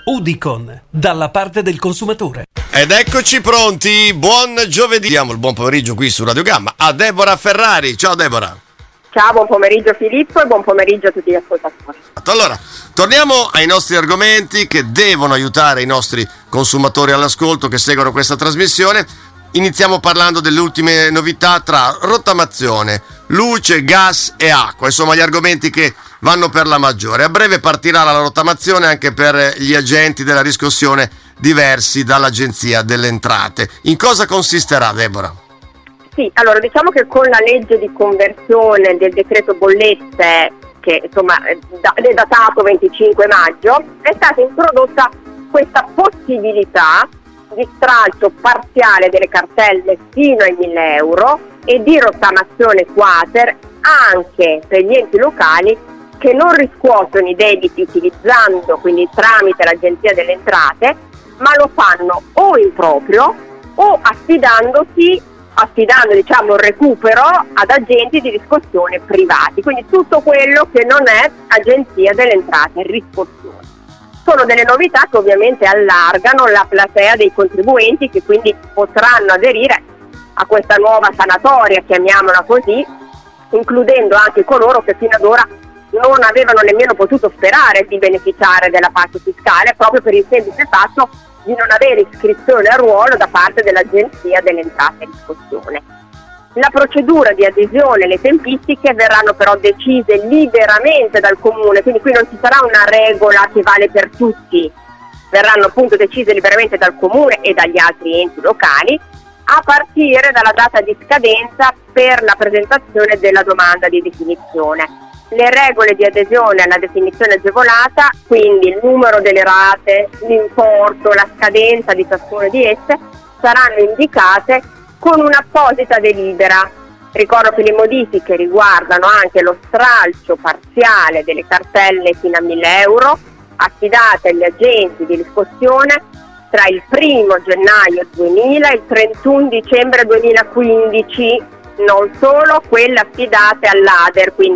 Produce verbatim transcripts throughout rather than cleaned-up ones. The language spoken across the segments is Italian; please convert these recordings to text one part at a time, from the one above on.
Udicon, dalla parte del consumatore. Ed eccoci pronti, buon giovedì. Diamo il buon pomeriggio qui su Radio Gamma a Deborah Ferrari. Ciao Deborah. Ciao, buon pomeriggio Filippo e buon pomeriggio a tutti gli ascoltatori. Allora, torniamo ai nostri argomenti che devono aiutare i nostri consumatori all'ascolto che seguono questa trasmissione. Iniziamo parlando delle ultime novità tra rottamazione, luce, gas e acqua, insomma gli argomenti che vanno per la maggiore. A breve partirà la rottamazione anche per gli agenti della riscossione diversi dall'Agenzia delle Entrate. In cosa consisterà, Deborah? Sì, allora diciamo che con la legge di conversione del decreto bollette, che insomma è datato venticinque maggio, è stata introdotta questa possibilità di stralcio parziale delle cartelle fino ai mille euro e di rottamazione quater anche per gli enti locali che non riscuotono i debiti utilizzando, quindi tramite l'Agenzia delle Entrate, ma lo fanno o in proprio o affidandosi, affidando diciamo il recupero ad agenti di riscossione privati, quindi tutto quello che non è Agenzia delle Entrate, riscossione. Sono delle novità che ovviamente allargano la platea dei contribuenti che quindi potranno aderire a questa nuova sanatoria, chiamiamola così, includendo anche coloro che fino ad ora non avevano nemmeno potuto sperare di beneficiare della parte fiscale proprio per il semplice fatto di non avere iscrizione a ruolo da parte dell'Agenzia delle Entrate e Riscossione. La procedura di adesione e le tempistiche verranno però decise liberamente dal Comune, quindi qui non ci sarà una regola che vale per tutti, verranno appunto decise liberamente dal Comune e dagli altri enti locali a partire dalla data di scadenza per la presentazione della domanda di definizione. Le regole di adesione alla definizione agevolata, quindi il numero delle rate, l'importo, la scadenza di ciascuna di esse, saranno indicate con un'apposita delibera. Ricordo che le modifiche riguardano anche lo stralcio parziale delle cartelle fino a mille euro affidate agli agenti di riscossione tra il primo gennaio duemila e il trentuno dicembre duemilaquindici, non solo quelle affidate all'A D E R, quindi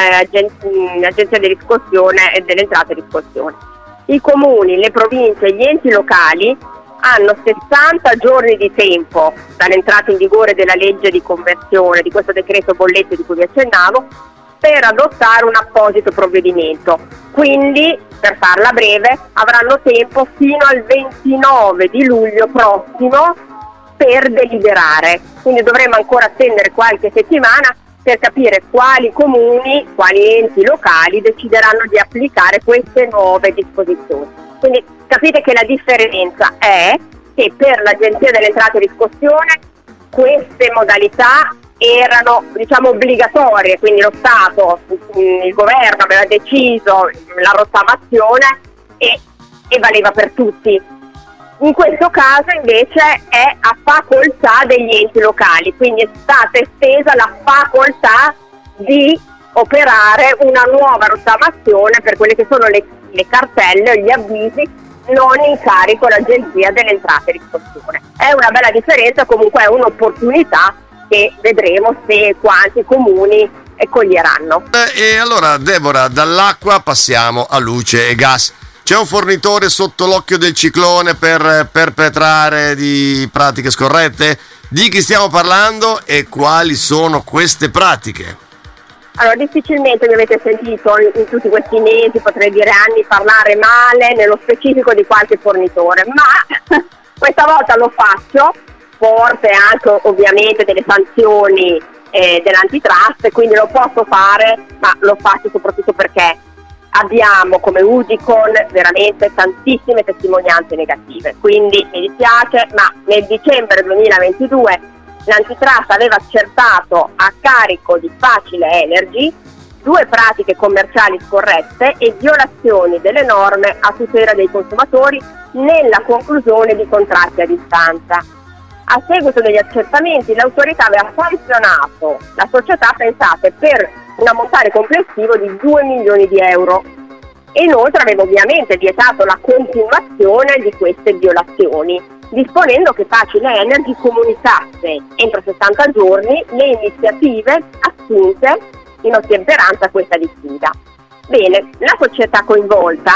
Agenzia di Riscossione e delle Entrate e Riscossione. I comuni, le province e gli enti locali hanno sessanta giorni di tempo dall'entrata in vigore della legge di conversione di questo decreto bollette di cui vi accennavo per adottare un apposito provvedimento. Quindi, per farla breve, avranno tempo fino al ventinove di luglio prossimo per deliberare. Quindi dovremo ancora attendere qualche settimana per capire quali comuni, quali enti locali decideranno di applicare queste nuove disposizioni. Quindi capite che la differenza è che per l'Agenzia delle Entrate e Riscossione queste modalità erano diciamo obbligatorie, quindi lo Stato, il governo aveva deciso la rottamazione e, e valeva per tutti. In questo caso invece è a facoltà degli enti locali, quindi è stata estesa la facoltà di operare una nuova rottamazione per quelle che sono le, le cartelle o gli avvisi non in carico all'Agenzia delle Entrate e Riscossione. È una bella differenza, comunque è un'opportunità che vedremo se quanti comuni coglieranno. E allora Deborah, dall'acqua passiamo a luce e gas. C'è un fornitore sotto l'occhio del ciclone per perpetrare di pratiche scorrette? Di chi stiamo parlando e quali sono queste pratiche? Allora, difficilmente mi avete sentito in, in tutti questi mesi, potrei dire anni, parlare male nello specifico di qualche fornitore, ma questa volta lo faccio, forte anche ovviamente delle sanzioni eh, dell'antitrust, quindi lo posso fare, ma lo faccio soprattutto perché abbiamo come Udicon veramente tantissime testimonianze negative, quindi mi dispiace, ma nel dicembre duemilaventidue l'antitrust aveva accertato a carico di Facile Energy due pratiche commerciali scorrette e violazioni delle norme a tutela dei consumatori nella conclusione di contratti a distanza. A seguito degli accertamenti l'autorità aveva sanzionato la società, pensate, per un ammontare complessivo di due milioni di euro e inoltre aveva ovviamente vietato la continuazione di queste violazioni, disponendo che Facile Energy comunicasse entro sessanta giorni le iniziative assunte in ottemperanza a questa diffida. Bene, la società coinvolta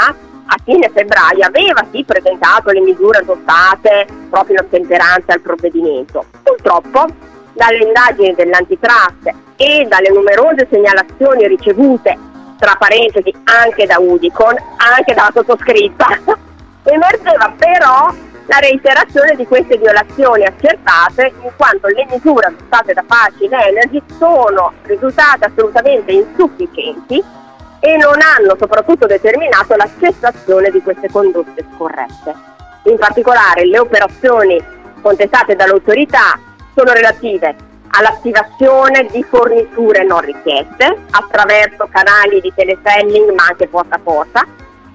a fine febbraio aveva sì presentato le misure adottate proprio in ottemperanza al provvedimento. Purtroppo dalle indagini dell'antitrust e dalle numerose segnalazioni ricevute, tra parentesi anche da Udicon, anche dalla sottoscritta, emergeva però la reiterazione di queste violazioni accertate, in quanto le misure adottate da Facile Energy sono risultate assolutamente insufficienti e non hanno soprattutto determinato la cessazione di queste condotte scorrette. In particolare le operazioni contestate dall'autorità sono relative all'attivazione di forniture non richieste attraverso canali di teleselling ma anche porta a porta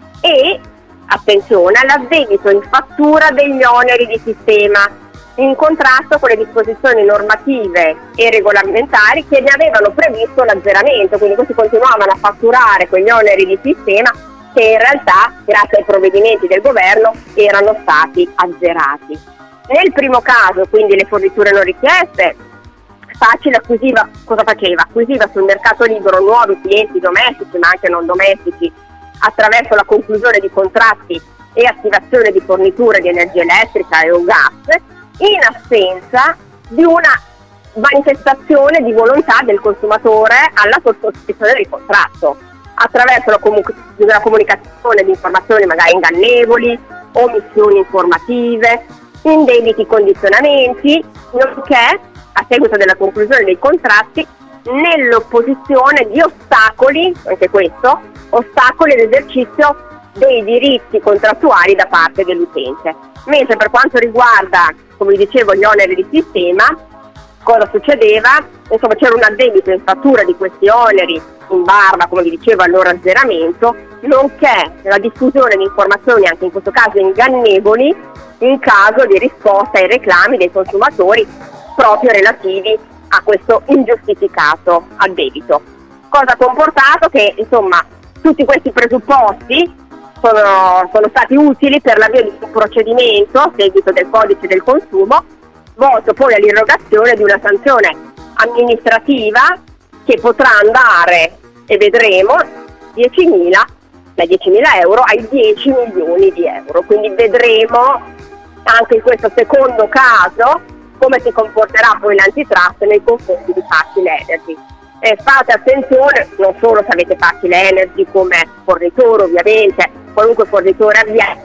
e, attenzione, all'addebito in fattura degli oneri di sistema, in contrasto con le disposizioni normative e regolamentari che ne avevano previsto l'azzeramento, quindi questi continuavano a fatturare quegli oneri di sistema che in realtà, grazie ai provvedimenti del governo, erano stati azzerati. Nel primo caso, quindi le forniture non richieste, Facile acquisiva, cosa faceva? Acquisiva sul mercato libero nuovi clienti domestici ma anche non domestici attraverso la conclusione di contratti e attivazione di forniture di energia elettrica e o gas, in assenza di una manifestazione di volontà del consumatore alla sottoscrizione del contratto, attraverso la, comu- la comunicazione di informazioni magari ingannevoli, omissioni informative, indebiti condizionamenti, nonché, a seguito della conclusione dei contratti, nell'opposizione di ostacoli, anche questo, ostacoli all'esercizio dei diritti contrattuali da parte dell'utente. Mentre per quanto riguarda, come vi dicevo, gli oneri di sistema, cosa succedeva? Insomma, c'era un addebito in fattura di questi oneri in barba, come vi dicevo, al loro azzeramento, nonché la diffusione di informazioni, anche in questo caso ingannevoli, in caso di risposta ai reclami dei consumatori proprio relativi a questo ingiustificato addebito. Cosa ha comportato che, insomma, tutti questi presupposti sono, sono stati utili per l'avvio di un procedimento a seguito del codice del consumo, volto poi all'irrogazione di una sanzione amministrativa che potrà andare, e vedremo, diecimila, da diecimila euro ai dieci milioni di euro. Quindi vedremo anche in questo secondo caso come si comporterà poi l'antitrust nei confronti di Facile Energy. E fate attenzione non solo se avete Facile Energy come fornitore, ovviamente, qualunque fornitore avviene,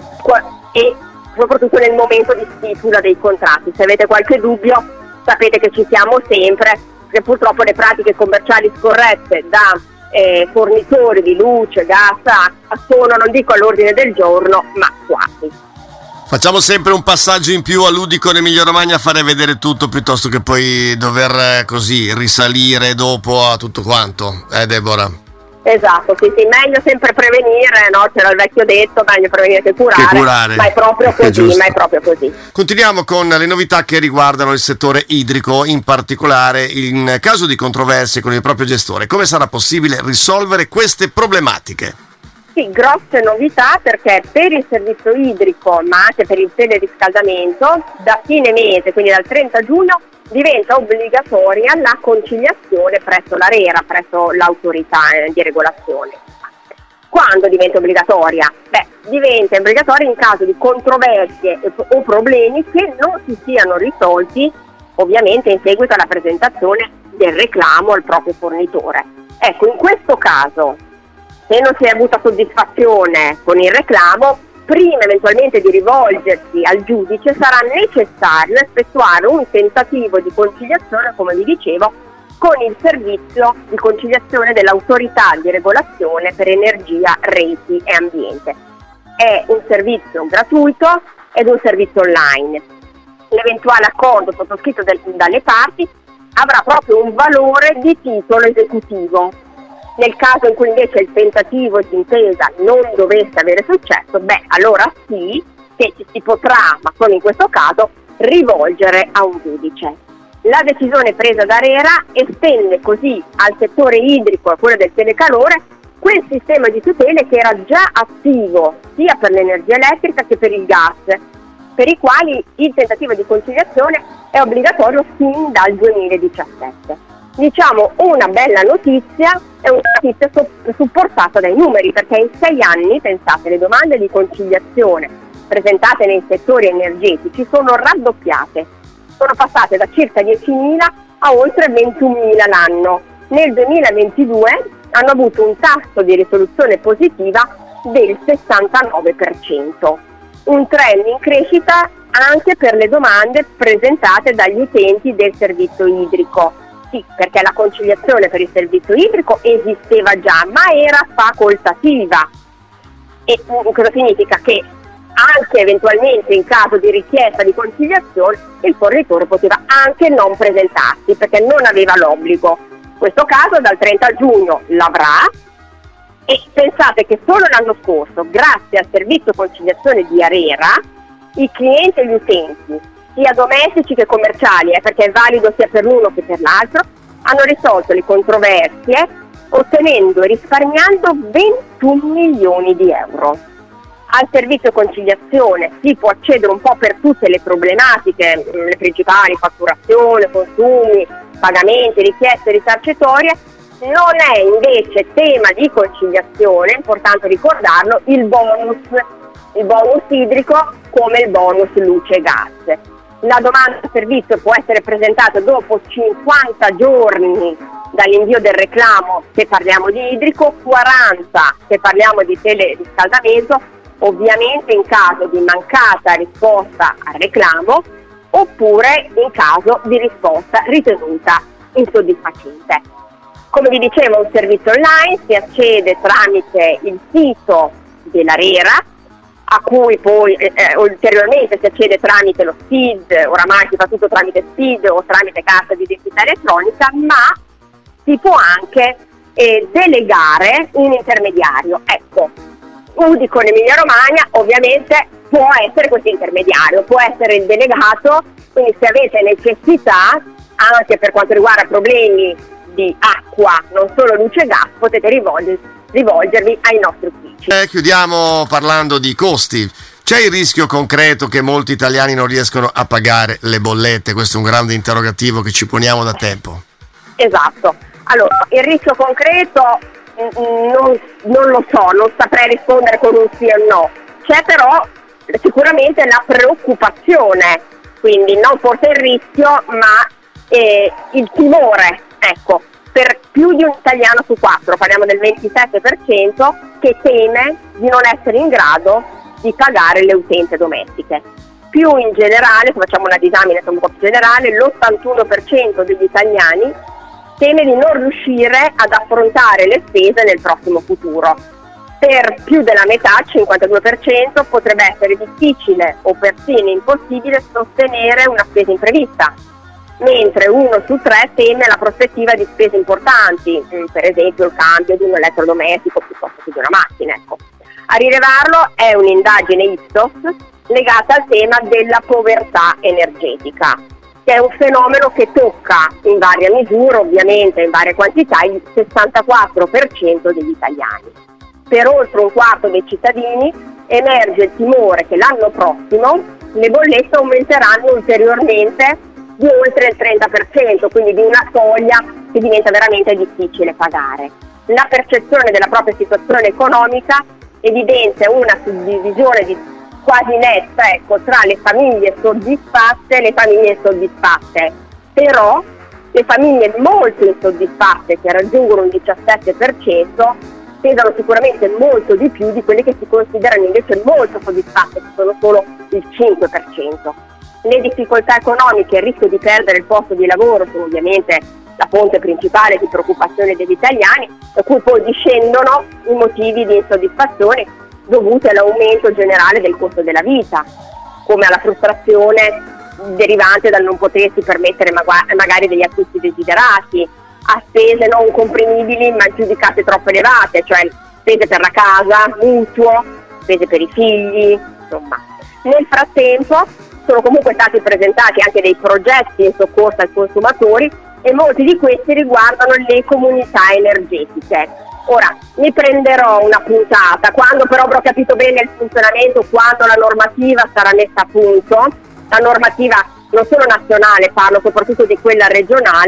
e soprattutto nel momento di stipula dei contratti. Se avete qualche dubbio sapete che ci siamo sempre, perché purtroppo le pratiche commerciali scorrette da eh, fornitori di luce, gas, acqua sono, non dico all'ordine del giorno, ma quasi. Facciamo sempre un passaggio in più all'Udicon Emilia Romagna a fare vedere tutto piuttosto che poi dover eh, così risalire dopo a tutto quanto, eh Deborah? Esatto, sì, sì, meglio sempre prevenire, no? C'era il vecchio detto, meglio prevenire che curare, che curare. ma è proprio così, è ma è proprio così. Continuiamo con le novità che riguardano il settore idrico, in particolare in caso di controversie con il proprio gestore. Come sarà possibile risolvere queste problematiche? Sì, grosse novità, perché per il servizio idrico, ma anche per il teleriscaldamento, da fine mese, quindi dal trenta giugno, diventa obbligatoria la conciliazione presso l'ARERA, presso l'autorità di regolazione. Quando diventa obbligatoria? Beh, diventa obbligatoria in caso di controversie o problemi che non si siano risolti, ovviamente in seguito alla presentazione del reclamo al proprio fornitore. Ecco, in questo caso, se non si è avuta soddisfazione con il reclamo, prima eventualmente di rivolgersi al giudice sarà necessario effettuare un tentativo di conciliazione, come vi dicevo, con il servizio di conciliazione dell'autorità di regolazione per energia, reti e ambiente. È un servizio gratuito ed un servizio online. L'eventuale accordo sottoscritto del, dalle parti avrà proprio un valore di titolo esecutivo. Nel caso in cui invece il tentativo di intesa non dovesse avere successo, beh, allora sì che ci si potrà, ma solo in questo caso, rivolgere a un giudice. La decisione presa da ARERA estende così al settore idrico, a quello del telecalore, quel sistema di tutele che era già attivo sia per l'energia elettrica che per il gas, per i quali il tentativo di conciliazione è obbligatorio fin dal duemiladiciassette. Diciamo una bella notizia, è una notizia so- supportata dai numeri, perché in sei anni, pensate, le domande di conciliazione presentate nei settori energetici sono raddoppiate, sono passate da circa diecimila a oltre ventunomila l'anno. Nel duemilaventidue hanno avuto un tasso di risoluzione positiva del sessantanove per cento, un trend in crescita anche per le domande presentate dagli utenti del servizio idrico. Sì, perché la conciliazione per il servizio idrico esisteva già, ma era facoltativa. E cosa significa? Che anche eventualmente in caso di richiesta di conciliazione il fornitore poteva anche non presentarsi perché non aveva l'obbligo. In questo caso dal trenta giugno l'avrà, e pensate che solo l'anno scorso, grazie al servizio conciliazione di ARERA, i clienti e gli utenti, sia domestici che commerciali, eh, perché è valido sia per l'uno che per l'altro, hanno risolto le controversie ottenendo e risparmiando ventuno milioni di euro. Al servizio conciliazione si può accedere un po' per tutte le problematiche, le principali: fatturazione, consumi, pagamenti, richieste risarcitorie. Non è invece tema di conciliazione, è importante ricordarlo, il bonus, il bonus idrico come il bonus luce e gas. La domanda di servizio può essere presentata dopo cinquanta giorni dall'invio del reclamo se parliamo di idrico, quaranta se parliamo di teleriscaldamento, ovviamente in caso di mancata risposta al reclamo oppure in caso di risposta ritenuta insoddisfacente. Come vi dicevo, un servizio online, si accede tramite il sito dell'ARERA, a cui poi eh, ulteriormente si accede tramite lo S I D, oramai si fa tutto tramite S I D o tramite carta di identità elettronica, ma si può anche eh, delegare un intermediario. Ecco, Udicon Emilia Romagna ovviamente può essere questo intermediario, può essere il delegato, quindi se avete necessità, anche per quanto riguarda problemi di acqua, non solo luce e gas, potete rivolger, rivolgervi ai nostri uffici. Eh, chiudiamo parlando di costi. C'è il rischio concreto che molti italiani non riescono a pagare le bollette? Questo è un grande interrogativo che ci poniamo da tempo. Esatto. Allora, il rischio concreto non, non lo so, non saprei rispondere con un sì o no. C'è però sicuramente la preoccupazione, quindi non forse il rischio, ma eh, il timore, ecco, per più di un italiano su quattro, parliamo del ventisette per cento, che teme di non essere in grado di pagare le utenze domestiche. Più in generale, se facciamo una disamina un po' più generale, l'ottantuno per cento degli italiani teme di non riuscire ad affrontare le spese nel prossimo futuro. Per più della metà, cinquantadue per cento, potrebbe essere difficile o persino impossibile sostenere una spesa imprevista, mentre uno su tre teme la prospettiva di spese importanti, per esempio il cambio di un elettrodomestico piuttosto che di una macchina. Ecco. A rilevarlo è un'indagine Ipsos legata al tema della povertà energetica, che è un fenomeno che tocca in varia misura, ovviamente in varie quantità, il sessantaquattro per cento degli italiani. Per oltre un quarto dei cittadini emerge il timore che l'anno prossimo le bollette aumenteranno ulteriormente di oltre il trenta per cento, quindi di una soglia che diventa veramente difficile pagare. La percezione della propria situazione economica evidenzia una suddivisione di quasi netta, ecco, tra le famiglie soddisfatte e le famiglie insoddisfatte. Però le famiglie molto insoddisfatte, che raggiungono un diciassette per cento, pesano sicuramente molto di più di quelle che si considerano invece molto soddisfatte, che sono solo il cinque per cento. Le difficoltà economiche e il rischio di perdere il posto di lavoro sono ovviamente la fonte principale di preoccupazione degli italiani, da cui poi discendono i motivi di insoddisfazione dovuti all'aumento generale del costo della vita, come alla frustrazione derivante dal non potersi permettere magari degli acquisti desiderati, a spese non comprimibili ma giudicate troppo elevate, cioè spese per la casa, mutuo, spese per i figli, insomma. Nel frattempo sono comunque stati presentati anche dei progetti in soccorso ai consumatori e molti di questi riguardano le comunità energetiche. Ora, mi prenderò una puntata, quando però avrò capito bene il funzionamento, quando la normativa sarà messa a punto, la normativa non solo nazionale, parlo soprattutto di quella regionale,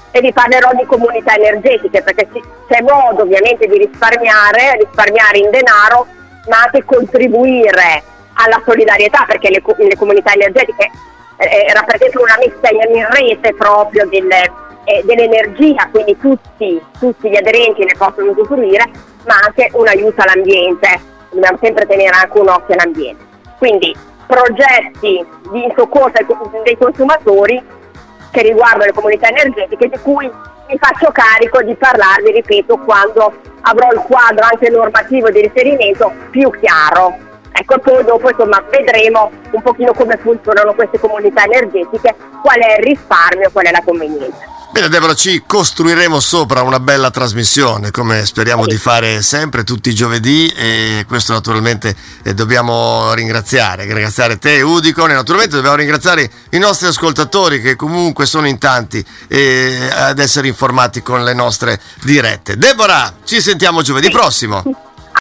e vi parlerò di comunità energetiche, perché c'è modo ovviamente di risparmiare, risparmiare in denaro, ma anche contribuire alla solidarietà, perché le, le comunità energetiche eh, rappresentano una messa in rete proprio delle, eh, dell'energia, quindi tutti, tutti gli aderenti ne possono usufruire, ma anche un aiuto all'ambiente. Dobbiamo sempre tenere anche un occhio all'ambiente. Quindi progetti di soccorso dei consumatori che riguardano le comunità energetiche, di cui mi faccio carico di parlarvi, ripeto, quando avrò il quadro anche normativo di riferimento più chiaro. Ecco, e poi dopo insomma vedremo un pochino come funzionano queste comunità energetiche, qual è il risparmio, qual è la convenienza. Bene Deborah, ci costruiremo sopra una bella trasmissione, come speriamo sì. di fare sempre tutti i giovedì, e questo naturalmente eh, dobbiamo ringraziare, ringraziare te Udicon, e naturalmente dobbiamo ringraziare i nostri ascoltatori che comunque sono in tanti eh, ad essere informati con le nostre dirette. Deborah, ci sentiamo giovedì sì. prossimo.